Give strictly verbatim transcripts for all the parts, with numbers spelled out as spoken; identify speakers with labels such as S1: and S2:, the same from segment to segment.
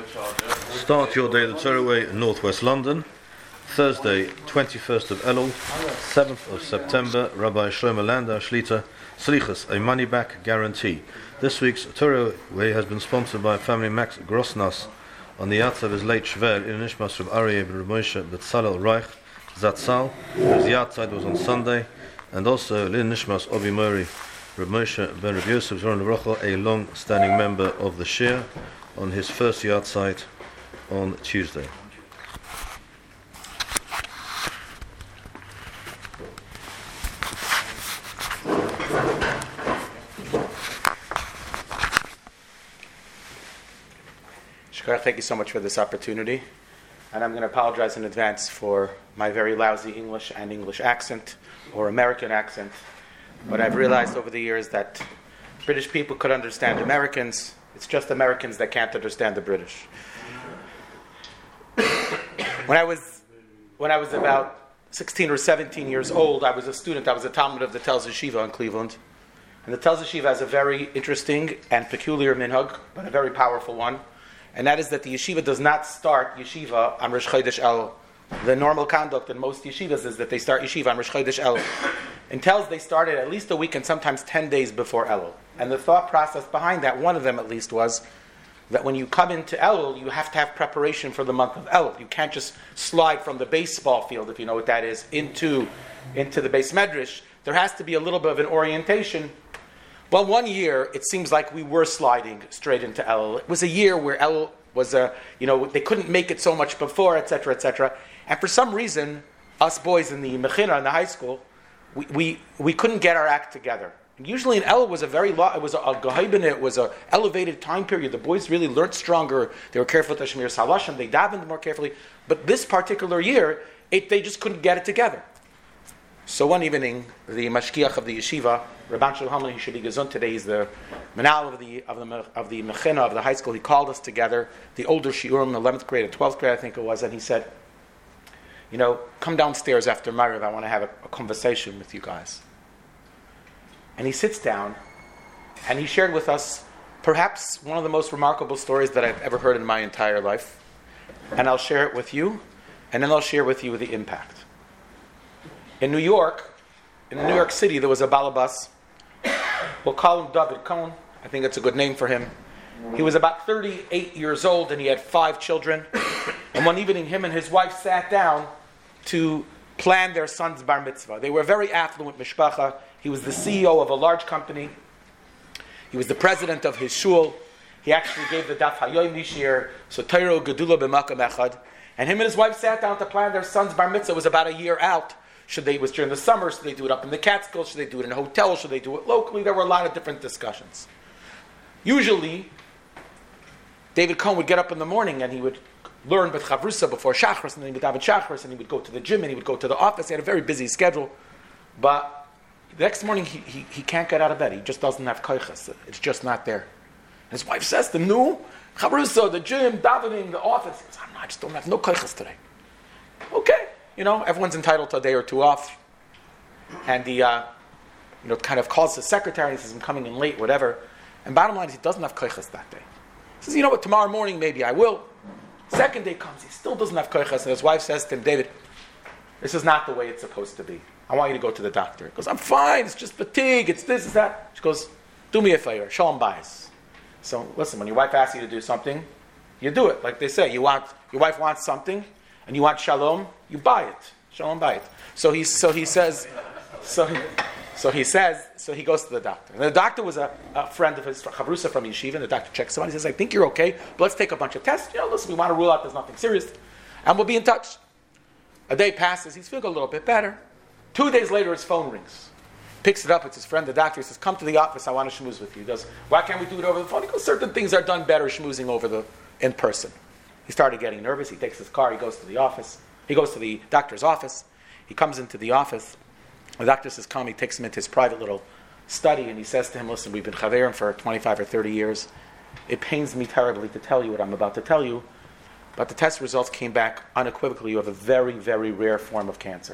S1: Start your day the Torah way in Northwest London. Thursday, twenty-first of Elul, seventh of September. Rabbi Shlomo Landau Shlita, Slichus, a money-back guarantee. This week's Torah way has been sponsored by family Max Grossnas on the yacht of his late Shver in Nishmas of Aryeh ben Moshe Betzalel Reich Zatzal, whose yahrzeit was on Sunday, and also Lin Nishmas Obi Mori Reb Moshe ben Reb Yosef Zoran Lerocha, a long-standing member of the Shir, on his first yahrzeit on Tuesday.
S2: Thank you so much for this opportunity, and I'm going to apologize in advance for my very lousy English and English accent, or American accent, but I've realized over the years that British people could understand Americans. It's just Americans that can't understand the British. When I was when I was about sixteen or seventeen years old, I was a student. I was a Talmud of the Telz Yeshiva in Cleveland, and the Telz Yeshiva has a very interesting and peculiar minhag, but a very powerful one. And that is that the yeshiva does not start yeshiva on Rosh Chodesh Elul. The normal conduct in most yeshivas is that they start yeshiva on Rosh Chodesh Elul. In Telz, they started at least a week and sometimes ten days before Elul. And the thought process behind that, one of them at least, was that when you come into Elul, you have to have preparation for the month of Elul. You can't just slide from the baseball field, if you know what that is, into, into the base medrash. There has to be a little bit of an orientation. Well, one year, it seems like we were sliding straight into Elul. It was a year where Elul was a, you know, they couldn't make it so much before, et cetera, et cetera. And for some reason, us boys in the Mechina, in the high school, we, we, we couldn't get our act together. And usually in Elul was a very, lo- it was a, a gehaibin, it was an elevated time period. The boys really learned stronger. They were careful to Shemir Salashim, they davened more carefully. But this particular year, it, they just couldn't get it together. So one evening, the mashkiach of the yeshiva, Rabban Shalom, he should be gesund today. He's the manal of the of the of the mechina of the high school. He called us together, the older shiurim, eleventh grade or twelfth grade, I think it was, and he said, "You know, come downstairs after Mariv. I want to have a, a conversation with you guys." And he sits down, and he shared with us perhaps one of the most remarkable stories that I've ever heard in my entire life. And I'll share it with you, and then I'll share with you the impact. In New York, in New York City, there was a balabas. We'll call him David Cohen. I think that's a good name for him. He was about thirty-eight years old, and he had five children. And one evening, him and his wife sat down to plan their son's bar mitzvah. They were a very affluent mishpacha. He was the C E O of a large company. He was the president of his shul. He actually gave the daf hayoim this year, so Torah gedula b'makam echad. And him and his wife sat down to plan their son's bar mitzvah. It was about a year out. Should they, it was during the summer, should they do it up in the Catskills, should they do it in a hotel, should they do it locally? There were a lot of different discussions. Usually, David Cohen would get up in the morning and he would learn B'et Chavrusa before Shachris, and then he would daven Shachris, and he would go to the gym, and he would go to the office. He had a very busy schedule. But the next morning, he, he, he can't get out of bed. He just doesn't have koiches. It's just not there. And his wife says to him, "No, Chavrusa, the gym, davening, the office." He says, "I'm not, I just don't have no koiches today." Okay. You know, everyone's entitled to a day or two off. And he, uh, you know, kind of calls his secretary and says, "I'm coming in late," whatever. And bottom line is, he doesn't have koiches that day. He says, "You know what, tomorrow morning maybe I will." Second day comes, he still doesn't have koiches. And his wife says to him, "David, this is not the way it's supposed to be. I want you to go to the doctor." He goes, "I'm fine, it's just fatigue, it's this, it's that." She goes, "Do me a favor, shalom bayis." So listen, when your wife asks you to do something, you do it. Like they say, you want your wife wants something, and you want shalom, you buy it. Shalom bayit. So he so he says, so he, so he says, so he goes to the doctor. And the doctor was a, a friend of his, Chavrusa from Yeshiva, and the doctor checks him out. He says, "I think you're okay, but let's take a bunch of tests. You know, listen, we want to rule out there's nothing serious, and we'll be in touch." A day passes, he's feeling a little bit better. Two days later, his phone rings. Picks it up, it's his friend, the doctor. He says, "Come to the office, I want to schmooze with you." He goes, "Why can't we do it over the phone?" He goes, "Certain things are done better schmoozing over the in person." He started getting nervous. He takes his car, he goes to the office. He goes to the doctor's office. He comes into the office. The doctor says, "Come." He takes him into his private little study, and he says to him, "Listen, we've been chaverim for twenty-five or thirty years. It pains me terribly to tell you what I'm about to tell you, but the test results came back unequivocally. You have a very, very rare form of cancer.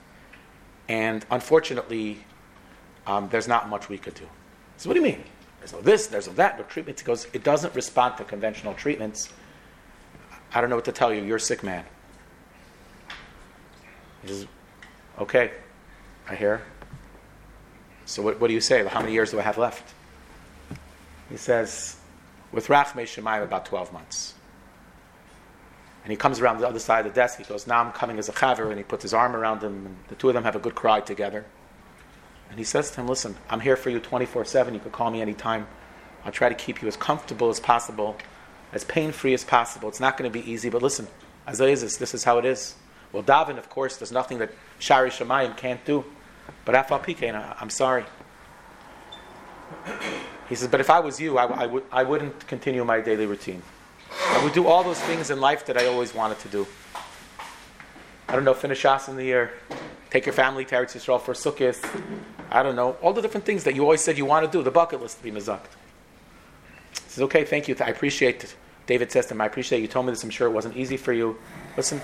S2: And unfortunately, um, there's not much we could do." So what do you mean? There's no this, there's no that, no treatments. He goes, "It doesn't respond to conventional treatments. I don't know what to tell you. You're a sick man. He says, okay, I hear. So what, what do you say? How many years do I have left? He says, with Rachmei Shemayim, about twelve months. And he comes around the other side of the desk. He goes, now I'm coming as a chaver, and he puts his arm around him, and the two of them have a good cry together. And he says to him, listen, I'm here for you twenty-four seven. You can call me anytime. I'll try to keep you as comfortable as possible, as pain-free as possible. It's not going to be easy, but listen, as is, this is how it is. Well, daven, of course, there's nothing that Shari Shemayim can't do. But Afal Pikein, I'm sorry. He says, but if I was you, I, I, would, I wouldn't continue my daily routine. I would do all those things in life that I always wanted to do. I don't know, finish Shas in the year, take your family to Eretz Yisrael for Sukkot. I don't know, all the different things that you always said you want to do, the bucket list to be mizakt. He says, okay, thank you, I appreciate it. David says to him, I appreciate you told me this, I'm sure it wasn't easy for you. Listen,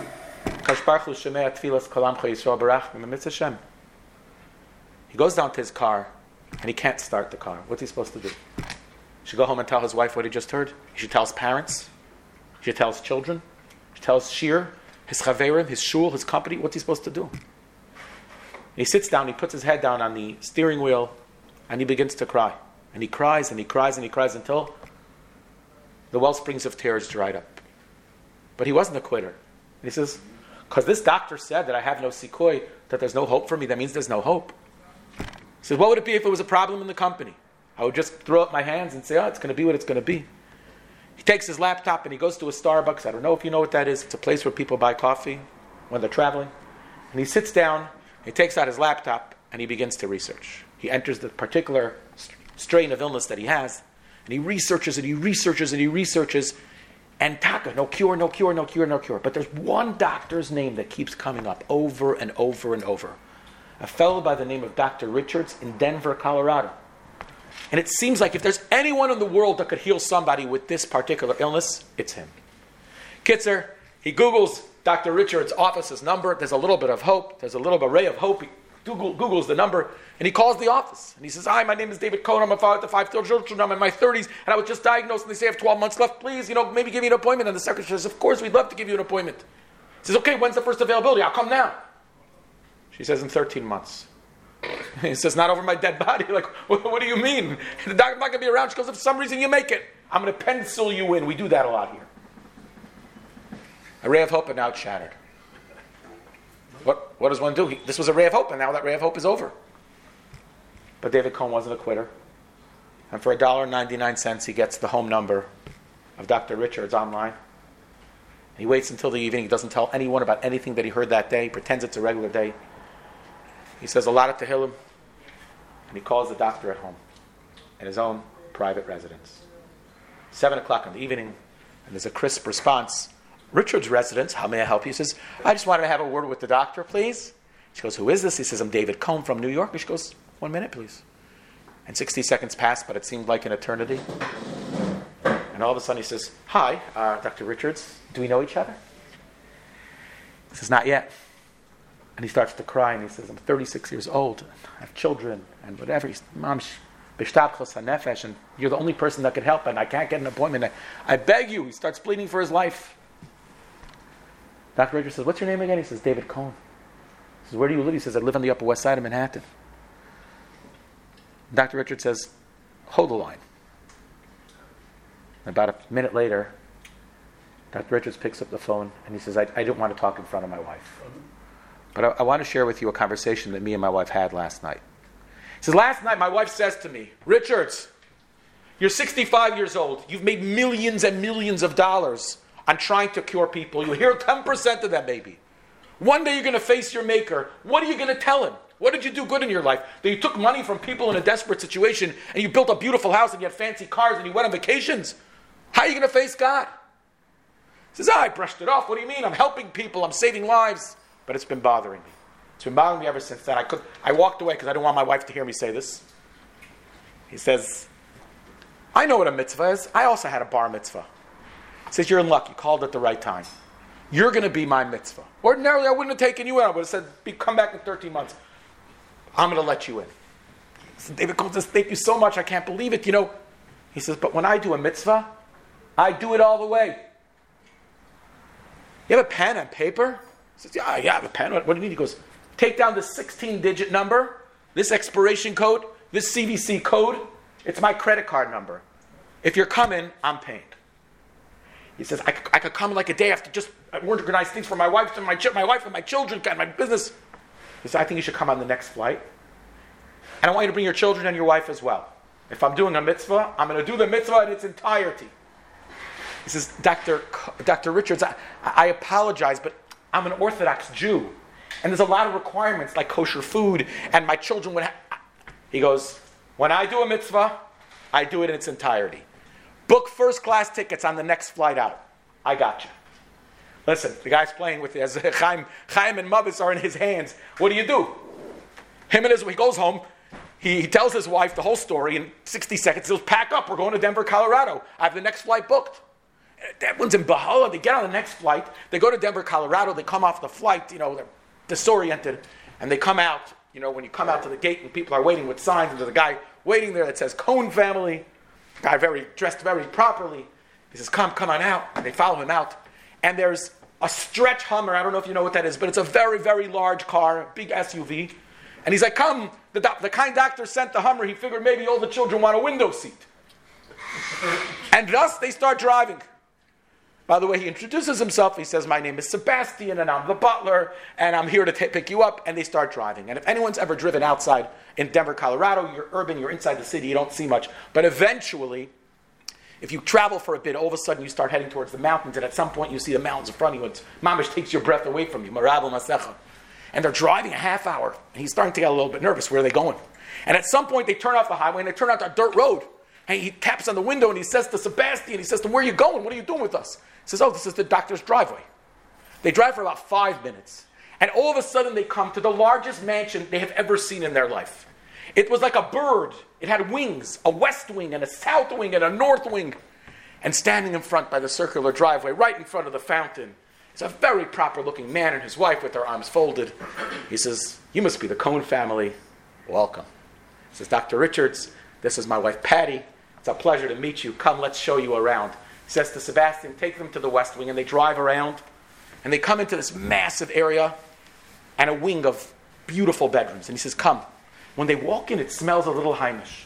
S2: he goes down to his car, and he can't start the car. What's he supposed to do? He should go home and tell his wife what he just heard. He should tell his parents. He should tell his children. He should tell his shir, his chaverim, his shul, his company. What's he supposed to do? And he sits down, he puts his head down on the steering wheel, and he begins to cry. And he cries, and he cries, and he cries until the well springs of tears dried up. But he wasn't a quitter. And he says, because this doctor said that I have no sikoi, that there's no hope for me, that means there's no hope. He says, what would it be if it was a problem in the company? I would just throw up my hands and say, oh, it's going to be what it's going to be. He takes his laptop and he goes to a Starbucks. I don't know if you know what that is. It's a place where people buy coffee when they're traveling. And he sits down, he takes out his laptop, and he begins to research. He enters the particular strain of illness that he has, and he researches and he researches and he researches. And taka, no cure, no cure, no cure, no cure. But there's one doctor's name that keeps coming up over and over and over. A fellow by the name of Doctor Richards in Denver, Colorado. And it seems like if there's anyone in the world that could heal somebody with this particular illness, it's him. Kitzer, he Googles Doctor Richards' office's number. There's a little bit of hope. There's a little ray of hope. He Google, Googles the number, and he calls the office. And he says, hi, my name is David Cohen. I'm a father to five children. I'm in my thirties, and I was just diagnosed, and they say I have twelve months left. Please, you know, maybe give me an appointment. And the secretary says, of course, we'd love to give you an appointment. He says, okay, when's the first availability? I'll come now. She says, in thirteen months. He says, not over my dead body. Like, what, what do you mean? The doctor's not going to be around. She goes, if for some reason you make it, I'm going to pencil you in. We do that a lot here. A ray of hope, and now it's shattered. What, what does one do? He, this was a ray of hope, and now that ray of hope is over. But David Cohen wasn't a quitter. And for one dollar and ninety-nine cents, he gets the home number of Doctor Richards online. He waits until the evening. He doesn't tell anyone about anything that he heard that day. He pretends it's a regular day. He says a lot of Tehillim, and he calls the doctor at home in his own private residence. Seven o'clock in the evening, and there's a crisp response. Richard's residence, how may I help you? He says, I just wanted to have a word with the doctor, please. She goes, who is this? He says, I'm David Cohen from New York. And she goes, one minute, please. And sixty seconds passed, but it seemed like an eternity. And all of a sudden he says, hi, uh, Doctor Richards, do we know each other? He says, not yet. And he starts to cry, and he says, I'm thirty-six years old, and I have children, and whatever. He says, Mom, b'shtabchos hanefesh, and you're the only person that could help, and I can't get an appointment. I, I beg you. He starts pleading for his life. Doctor Richards says, what's your name again? He says, David Cohen. He says, where do you live? He says, I live on the Upper West Side of Manhattan. Doctor Richards says, hold the line. About a minute later, Doctor Richards picks up the phone, and he says, I, I didn't want to talk in front of my wife. But I, I want to share with you a conversation that me and my wife had last night. He says, last night my wife says to me, Richards, you're sixty-five years old. You've made millions and millions of dollars on trying to cure people. You hear ten percent of that, maybe. One day you're going to face your maker. What are you going to tell him? What did you do good in your life? That you took money from people in a desperate situation, and you built a beautiful house, and you had fancy cars, and you went on vacations? How are you going to face God? He says, oh, I brushed it off. What do you mean? I'm helping people. I'm saving lives. But it's been bothering me. It's been bothering me ever since then. I could, I walked away because I didn't want my wife to hear me say this. He says, I know what a mitzvah is. I also had a bar mitzvah. He says, you're in luck. You called at the right time. You're going to be my mitzvah. Ordinarily, I wouldn't have taken you in. I would have said, come back in thirteen months. I'm going to let you in. So David Cohen says, thank you so much. I can't believe it. You know, he says, but when I do a mitzvah, I do it all the way. You have a pen and paper? He says, yeah, yeah, I have a pen. What, what do you need? He goes, take down this sixteen-digit number, this expiration code, this C V C code. It's my credit card number. If you're coming, I'm paying. He says, I, I could come like a day after, just organize things for my wife and my, ch- my wife and my children and my business. He says, I think you should come on the next flight. And I want you to bring your children and your wife as well. If I'm doing a mitzvah, I'm going to do the mitzvah in its entirety. He says, Doctor Doctor Richards, I, I apologize, but I'm an Orthodox Jew. And there's a lot of requirements like kosher food, and my children would have... He goes, when I do a mitzvah, I do it in its entirety. Book first class tickets on the next flight out. I got you. Listen, the guy's playing with it. As Chaim, Chaim and Mavis are in his hands. What do you do? Him and his, he goes home. He, he tells his wife the whole story in sixty seconds. He'll pack up. We're going to Denver, Colorado. I have the next flight booked. Everyone's in Baha'u'llah. They get on the next flight. They go to Denver, Colorado. They come off the flight. You know, they're disoriented. And they come out. You know, when you come out to the gate and people are waiting with signs, and there's a guy waiting there that says Cohen family. Guy very dressed very properly. He says, come, come on out. And they follow him out. And there's a stretch Hummer. I don't know if you know what that is, but it's a very, very large car, big S U V. And he's like, come. The, doc- the kind doctor sent the Hummer. He figured maybe all the children want a window seat. And thus they start driving. By the way, he introduces himself. He says, my name is Sebastian, and I'm the butler, and I'm here to t- pick you up. And they start driving. And if anyone's ever driven outside in Denver, Colorado, you're urban, you're inside the city, you don't see much. But eventually, if you travel for a bit, all of a sudden you start heading towards the mountains, and at some point you see the mountains in front of you, and Mamish takes your breath away from you. Marabel Masecha. And they're driving a half hour, and he's starting to get a little bit nervous. Where are they going? And at some point they turn off the highway, and they turn out a dirt road. And he taps on the window, and he says to Sebastian, he says to him, where are you going? What are you doing with us? He says, oh, this is the doctor's driveway. They drive for about five minutes. And all of a sudden they come to the largest mansion they have ever seen in their life. It was like a bird. It had wings, a west wing and a south wing and a north wing. And standing in front by the circular driveway, right in front of the fountain, is a very proper-looking man and his wife with their arms folded. He says, you must be the Cohen family. Welcome. He says, Doctor Richards, this is my wife Patty. It's a pleasure to meet you. Come, let's show you around. He says to Sebastian, take them to the west wing, and they drive around, and they come into this massive area and a wing of beautiful bedrooms. And he says, come. When they walk in, it smells a little Heimish.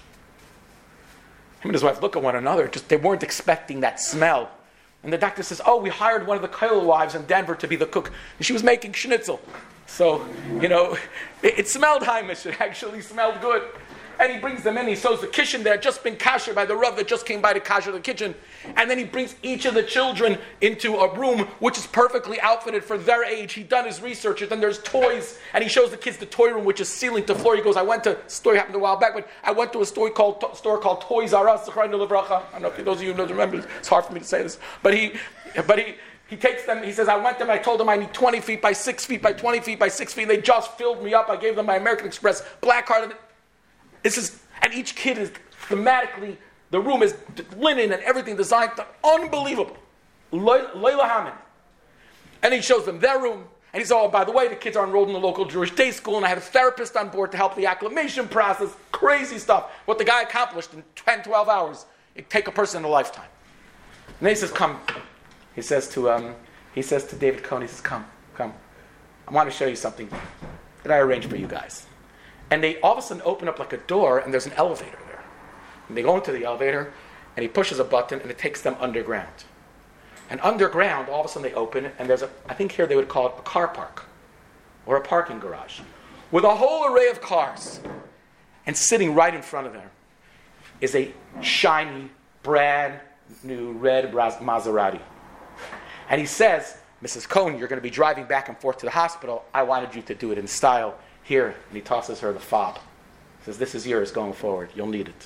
S2: Him and his wife look at one another. Just they weren't expecting that smell. And the doctor says, oh, we hired one of the Koil wives in Denver to be the cook. And she was making schnitzel. So, you know, it, it smelled Heimish. It actually smelled good. And he brings them in. He shows the kitchen that had just been kasher by the Rav that just came by to kasher the kitchen. And then he brings each of the children into a room which is perfectly outfitted for their age. He'd done his research. And then there's toys. And he shows the kids the toy room, which is ceiling to floor. He goes, I went to, story happened a while back, but I went to a store called, to, store called Toys R Us. I don't know if those of you don't remember. It's hard for me to say this. But he, but he, he takes them, he says, I went to them, I told them I need twenty feet by six feet by twenty feet by six feet. They just filled me up. I gave them my American Express black card. This is, and each kid is thematically, the room is linen and everything designed, unbelievable. Leila Hammond. And he shows them their room. And he says, oh, by the way, the kids are enrolled in the local Jewish day school, and I have a therapist on board to help the acclimation process. Crazy stuff. What the guy accomplished in ten, twelve hours, it take a person in a lifetime. And then he says, come. He says to um, he says to David Cohen, he says, come, come. I want to show you something that I arranged for you guys. And they all of a sudden open up like a door, and there's an elevator there. And they go into the elevator, and he pushes a button, and it takes them underground. And underground, all of a sudden they open, and there's a, I think here they would call it a car park, or a parking garage, with a whole array of cars. And sitting right in front of them is a shiny, brand new red Maserati. And he says, Missus Cohen, you're going to be driving back and forth to the hospital. I wanted you to do it in style. Here, and he tosses her the fob. He says, this is yours going forward. You'll need it.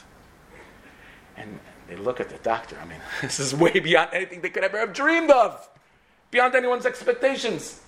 S2: And they look at the doctor. I mean, this is way beyond anything they could ever have dreamed of. Beyond anyone's expectations.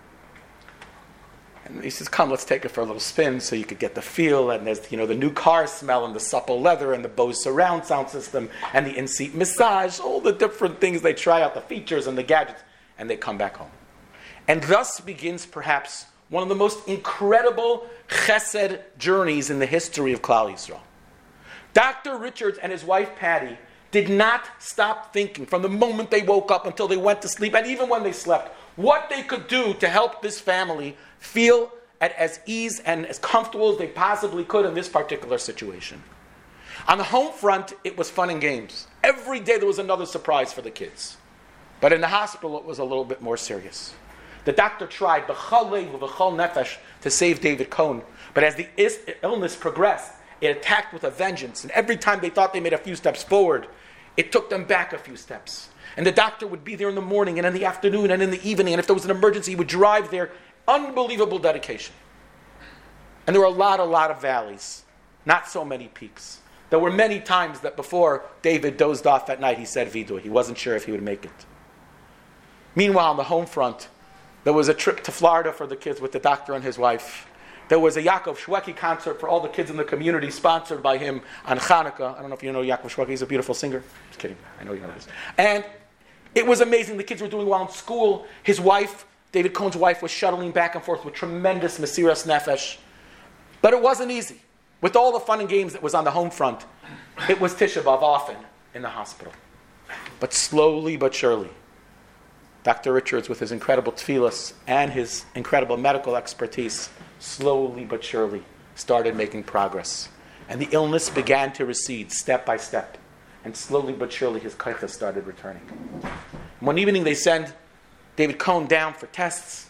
S2: And he says, come, let's take it for a little spin so you could get the feel. And there's, you know, the new car smell and the supple leather and the Bose surround sound system and the in-seat massage, all the different things they try out, the features and the gadgets, and they come back home. And thus begins perhaps one of the most incredible chesed journeys in the history of Klal Yisrael. Doctor Richards and his wife Patty did not stop thinking from the moment they woke up until they went to sleep, and even when they slept, what they could do to help this family feel at as ease and as comfortable as they possibly could in this particular situation. On the home front, it was fun and games. Every day there was another surprise for the kids. But in the hospital, it was a little bit more serious. The doctor tried b'chol lev u'b'chol nefesh to save David Cohn, but as the is- illness progressed, it attacked with a vengeance. And every time they thought they made a few steps forward, it took them back a few steps. And the doctor would be there in the morning and in the afternoon and in the evening, and if there was an emergency, he would drive there. Unbelievable dedication. And there were a lot, a lot of valleys, not so many peaks. There were many times that before David dozed off at night, he said vidui. He wasn't sure if he would make it. Meanwhile, on the home front, there was a trip to Florida for the kids with the doctor and his wife. There was a Yaakov Shweki concert for all the kids in the community, sponsored by him on Hanukkah. I don't know if you know Yaakov Shweki. He's a beautiful singer. Just kidding. I know you know this. And it was amazing. The kids were doing well in school. His wife, David Cohn's wife, was shuttling back and forth with tremendous Mesiras Nefesh. But it wasn't easy. With all the fun and games that was on the home front, it was Tisha B'Av often in the hospital. But slowly but surely, Doctor Richards, with his incredible tefillas and his incredible medical expertise, slowly but surely started making progress. And the illness began to recede step by step. And slowly but surely his kaicha started returning. One evening they send David Cohn down for tests.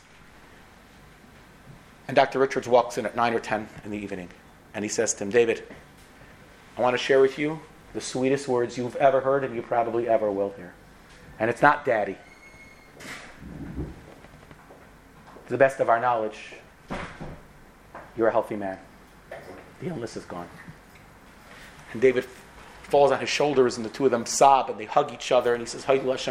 S2: And Doctor Richards walks in at nine or ten in the evening. And he says to him, David, I want to share with you the sweetest words you've ever heard and you probably ever will hear. And it's not daddy. To the best of our knowledge, you're a healthy man. The illness is gone. And David falls on his shoulders and the two of them sob and they hug each other and he says,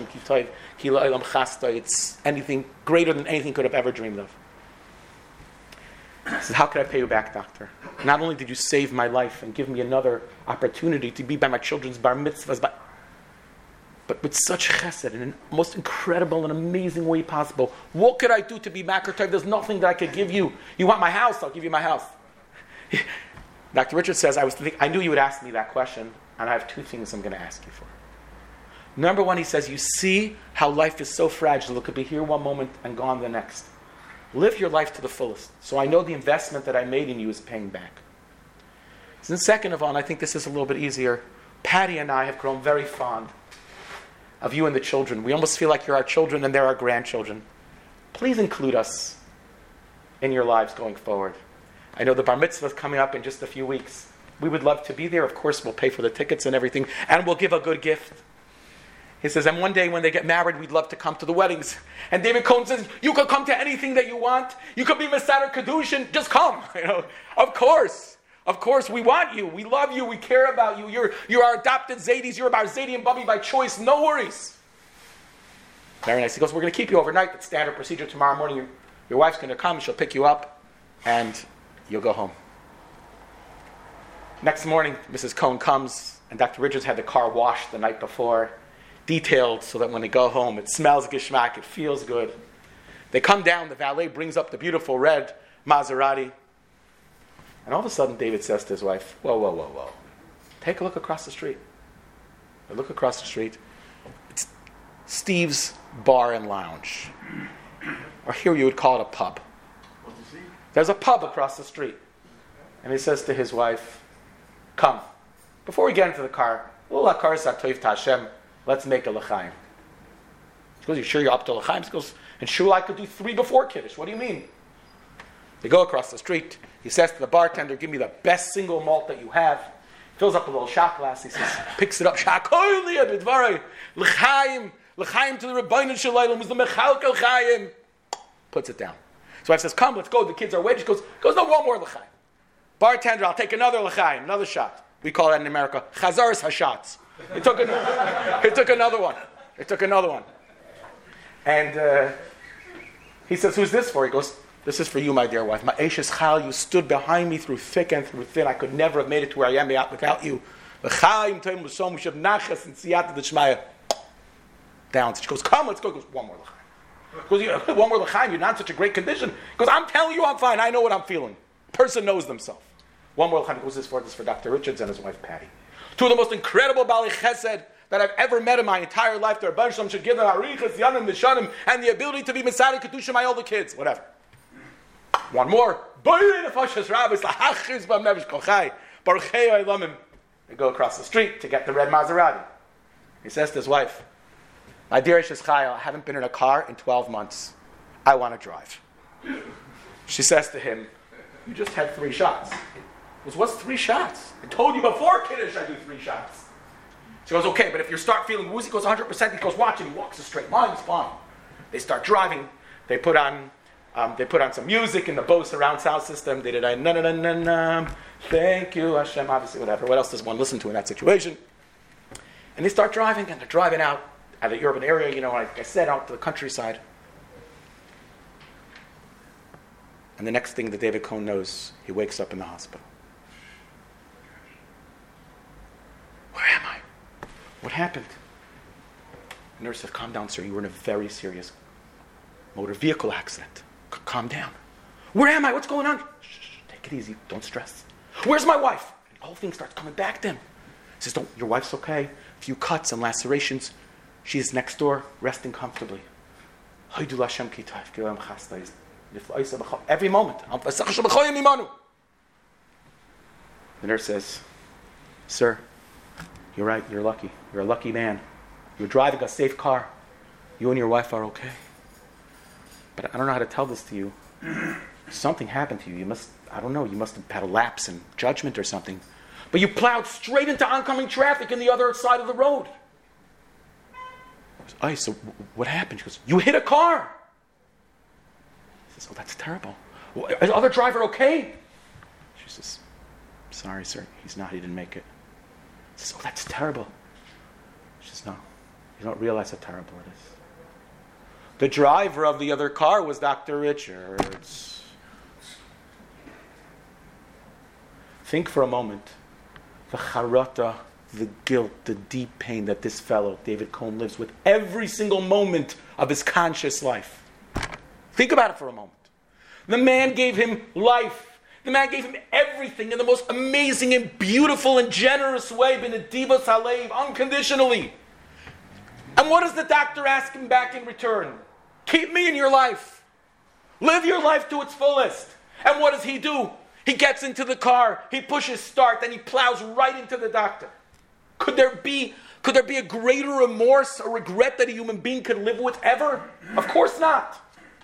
S2: it's anything greater than anything could have ever dreamed of. He says, how could I pay you back, doctor? Not only did you save my life and give me another opportunity to be by my children's bar mitzvahs, but, but with such chesed in the most incredible and amazing way possible. What could I do to be makartov? There's nothing that I could give you. You want my house? I'll give you my house. Doctor Richards says, I was thinking, I knew you would ask me that question, and I have two things I'm going to ask you for. Number one, he says, you see how life is so fragile. It could be here one moment and gone the next. Live your life to the fullest. So I know the investment that I made in you is paying back. And second of all, and I think this is a little bit easier, Patty and I have grown very fond of you and the children. We almost feel like you're our children and they're our grandchildren. Please include us in your lives going forward. I know the bar mitzvah is coming up in just a few weeks. We would love to be there. Of course, we'll pay for the tickets and everything, and we'll give a good gift. He says, and one day when they get married, we'd love to come to the weddings. And David Cohn says, you could come to anything that you want. You could be Mesader Kedushin. Just come. You know, of course. Of course, we want you. We love you. We care about you. You're, you're our adopted Zadis. You're our Zadi and Bubby by choice. No worries. Very nice. He goes, we're going to keep you overnight. That's standard procedure. Tomorrow morning, your, your wife's going to come. She'll pick you up. And you'll go home. Next morning, Missus Cohn comes. And Doctor Richards had the car washed the night before. Detailed so that when they go home, it smells geschmack, it feels good. They come down, the valet brings up the beautiful red Maserati. And all of a sudden, David says to his wife, whoa, whoa, whoa, whoa. Take a look across the street. They look across the street. It's Steve's Bar and Lounge. Or here you would call it a pub. There's a pub across the street. And he says to his wife, come. Before we get into the car, let's make a l'chaim. She goes, you sure you're up to l'chaim? She goes, and sure I could do three before Kiddush. What do you mean? They go across the street. He says to the bartender, give me the best single malt that you have. Fills up a little shot glass. He says, picks it up. L'chaim, l'chaim to the Rebbeinu Shalom, who's the Mechalkel Chaim. Puts it down. So wife says, come, let's go. The kids are waiting. She goes, goes, no, one more l'chaim. Bartender, I'll take another l'chaim, another shot. We call that in America, chazaras hashots. He took, an, he took another one. He took another one. And uh, he says, who's this for? He goes, this is for you, my dear wife. My Eishes Chal, you stood behind me through thick and through thin. I could never have made it to where I am without you. Down. She goes, come, let's go. He goes, one more l'chaim. He goes, one more l'chaim, you're not in such a great condition. He goes, I'm telling you I'm fine. I know what I'm feeling. Person knows themselves. One more l'chaim. He goes, this for, this for Doctor Richards and his wife, Patty. Two of the most incredible Bali Chesed that I've ever met in my entire life. The Rebbeinu Shalom should give them arichas, yanim, nishanim, and the ability to be Masari Kedusha, my older kids, whatever. One more. They go across the street to get the red Maserati. He says to his wife, my dear Ishes Chayil, I haven't been in a car in twelve months. I want to drive. She says to him, you just had three shots. He goes, what's three shots? I told you before Kiddush I do three shots. She goes, okay, but if you start feeling woozy, he goes one hundred percent, he goes, watch him, he walks a straight line, it's fine. They start driving, they put on um, they put on some music in the Bose surround sound system, they did a na na na na na, thank you Hashem, obviously whatever, what else does one listen to in that situation? And they start driving, and they're driving out at the urban area, you know, like I said, out to the countryside. And the next thing that David Cohn knows, he wakes up in the hospital. Where am I? What happened? The nurse said, calm down, sir. You were in a very serious motor vehicle accident. C- calm down. Where am I? What's going on? Shh, shh, take it easy. Don't stress. Where's my wife? And the whole thing starts coming back to him. He says, don't, your wife's okay. A few cuts and lacerations. She's next door, resting comfortably. Every moment. The nurse says, sir, you're right, you're lucky. You're a lucky man. You're driving a safe car. You and your wife are okay. But I don't know how to tell this to you. Something happened to you. You must, I don't know, you must have had a lapse in judgment or something. But you plowed straight into oncoming traffic in the other side of the road. Oh, so what happened? She goes, you hit a car. He says, oh, that's terrible. Is the other driver okay? She says, sorry, sir, he's not, he didn't make it. He says, oh, that's terrible. She says, no, you don't realize how terrible it is. The driver of the other car was Doctor Richards. Think for a moment. The charata, the guilt, the deep pain that this fellow, David Cohn, lives with every single moment of his conscious life. Think about it for a moment. The man gave him life. The man gave him everything in the most amazing and beautiful and generous way, b'nedivos halev, unconditionally. And what does the doctor ask him back in return? Keep me in your life. Live your life to its fullest. And what does he do? He gets into the car, he pushes start, and he plows right into the doctor. Could there be, could there be a greater remorse or regret that a human being could live with ever? Of course not.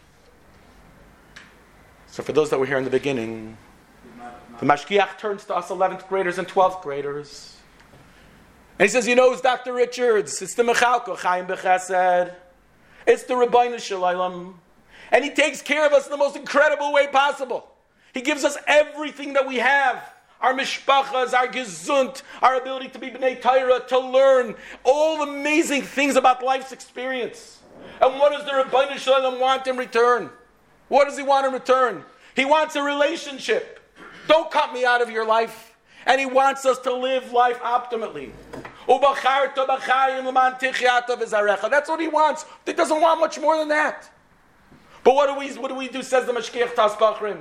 S2: So for those that were here in the beginning, the Mashgiach turns to us eleventh graders and twelfth graders. And he says, you know, it's Doctor Richards. It's the Mechalko Chaim B'Chesed. It's the Rebbeinu Shalom. And he takes care of us in the most incredible way possible. He gives us everything that we have. Our mishpachas, our gesund, our ability to be b'nei Torah, to learn all the amazing things about life's experience. And what does the Rebbeinu Shalom want in return? What does he want in return? He wants a relationship. Don't cut me out of your life. And he wants us to live life optimally. That's what he wants. He doesn't want much more than that. But what do we, what do, we do, says the Mashgiach Tasbachrim?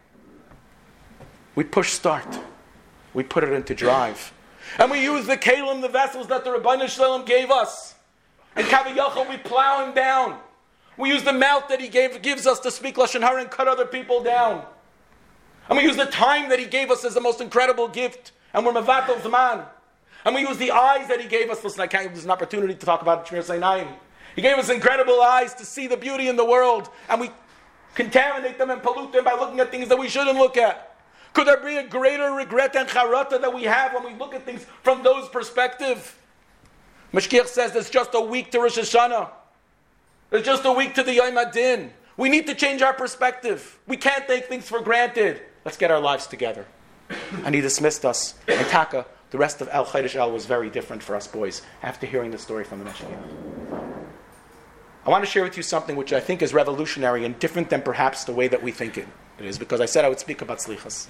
S2: We push start. We put it into drive. And we use the kalim, the vessels that the Rebbeinu Shalom gave us. And Kaviyachal, we plow him down. We use the mouth that he gave, gives us to speak Lashon Hara and cut other people down. And we use the time that he gave us as the most incredible gift. And we're Mevatel Zman. And we use the eyes that he gave us. Listen, I can't give this an opportunity to talk about Shmir Seinayim. He gave us incredible eyes to see the beauty in the world. And we contaminate them and pollute them by looking at things that we shouldn't look at. Could there be a greater regret and charata that we have when we look at things from those perspectives? Mashgiach says it's just a week to Rosh Hashanah. It's just a week to the Yom Adin. We need to change our perspective. We can't take things for granted. Let's get our lives together. And he dismissed us. And Taka, the rest of El Chaydish El was very different for us boys after hearing the story from the Mashgiach. I want to share with you something which I think is revolutionary and different than perhaps the way that we think it, it is, because I said I would speak about Slichas.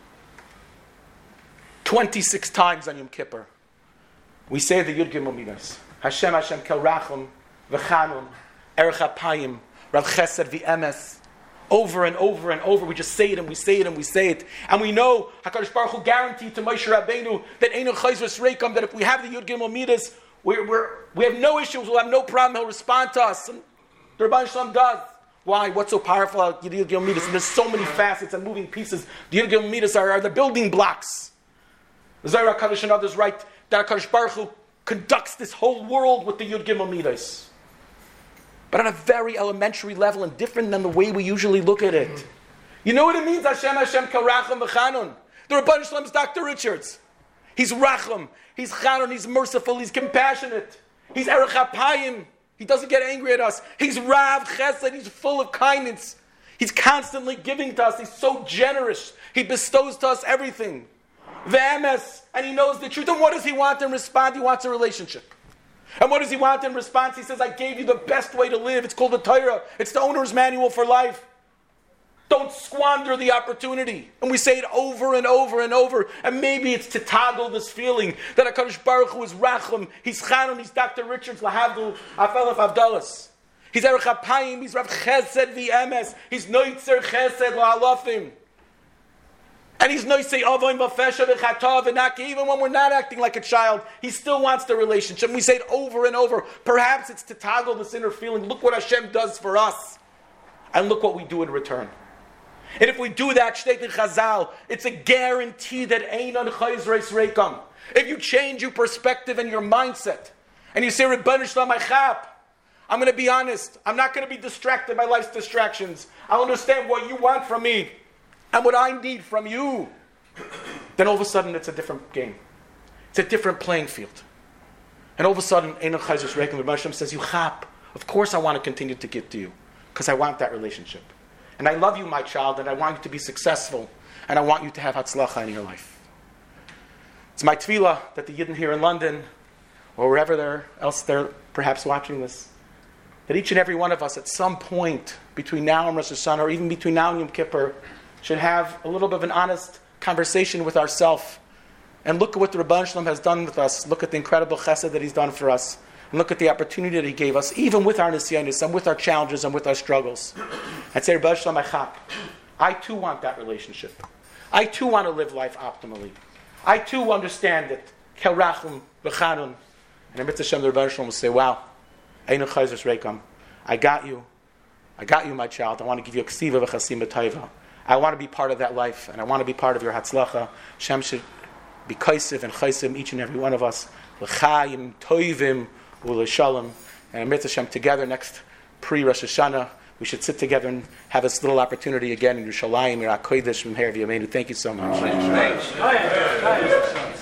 S2: twenty-six times on Yom Kippur, we say the Yud Gimel Midas. Hashem, Hashem, Kel Rachum, V'chanun, Erech HaPayim, Rav Chesed V'emes. Over and over and over, we just say it and we say it and we say it. And we know, HaKadosh Baruch Hu guaranteed to Moshe Rabbeinu that Einu Chayzos Reikam, that if we have the Yud Gimel Midas, We're, we're, we have no issues. We'll have no problem. He'll respond to us. And the Rebbeinu Shalom does. Why? What's so powerful about Yud Gimel Midas? There's so many facets and moving pieces. The Yud Gimel Midas are, are the building blocks. The Zohar HaKadosh and others write that HaKadosh Baruch Hu conducts this whole world with the Yud Gimel Midas. But on a very elementary level and different than the way we usually look at it. You know what it means? Hashem, Hashem, Kel Racham V'Chanun. The Rebbeinu Shalom is Doctor Richards. He's Racham. He's Chanun. He's merciful. He's compassionate. He's Erech HaPayim. He doesn't get angry at us. He's Rav Chesed. He's full of kindness. He's constantly giving to us. He's so generous. He bestows to us everything. V'emes. And he knows the truth. And what does he want in response? He wants a relationship. And what does he want in response? He says, I gave you the best way to live. It's called the Torah. It's the owner's manual for life. Don't squander the opportunity. And we say it over and over and over. And maybe it's to toggle this feeling that HaKadosh Baruch Hu is Racham, he's Chanun, he's Doctor Richards, Lahavdul, Afelef Avdalas. He's Erech HaPayim, he's Rav Chesed V'emes, he's Noitzer Chesed La'alafim. And he's Noisei Avoim B'fesha V'chatav V'naki. Even when we're not acting like a child, he still wants the relationship. And we say it over and over. Perhaps it's to toggle this inner feeling. Look what Hashem does for us. And look what we do in return. And if we do that, Shteit in Chazal, it's a guarantee that Einon Chayzreis Reikam. If you change your perspective and your mindset, and you say, Rebbeinu Shalom, I chap, I'm going to be honest. I'm not going to be distracted by life's distractions. I'll understand what you want from me and what I need from you. Then all of a sudden, it's a different game. It's a different playing field. And all of a sudden, Einon Chayzreis Reikam, Rebbeinu Shalom says, you chap, of course I want to continue to give to you, because I want that relationship. And I love you, my child, and I want you to be successful, and I want you to have Hatzlacha in your life. It's my tefillah that the Yidden here in London, or wherever they're, else they're perhaps watching this, that each and every one of us at some point between now and Rosh Hashanah, or even between now and Yom Kippur, should have a little bit of an honest conversation with ourselves, and look at what the Rebbeinu Shalom has done with us. Look at the incredible chesed that he's done for us. And look at the opportunity that he gave us, even with our nisyanis, and with our challenges, and with our struggles. I'd say, Rebbeinu Shalom, I chap. I too want that relationship. I too want to live life optimally. I too understand that Kel Rachum V'Chanun. And Amitzvah Hashem, the Rebbeinu Shalom will say, wow, Einon Chayzreis Reikam. I got you. I got you, my child. I want to give you a ksiva v'chasim b'taiva. I want to be part of that life, and I want to be part of your Hatzlacha. Hashem should be kaisiv and chaysim, each and every one of us. L'chayim, toivim, Shalom, and Amitzvah Hashem together next pre-Rosh Hashanah. We should sit together and have this little opportunity again in Yerushalayim, Yer HaKodesh, Meher V'Yameinu. Thank you so much.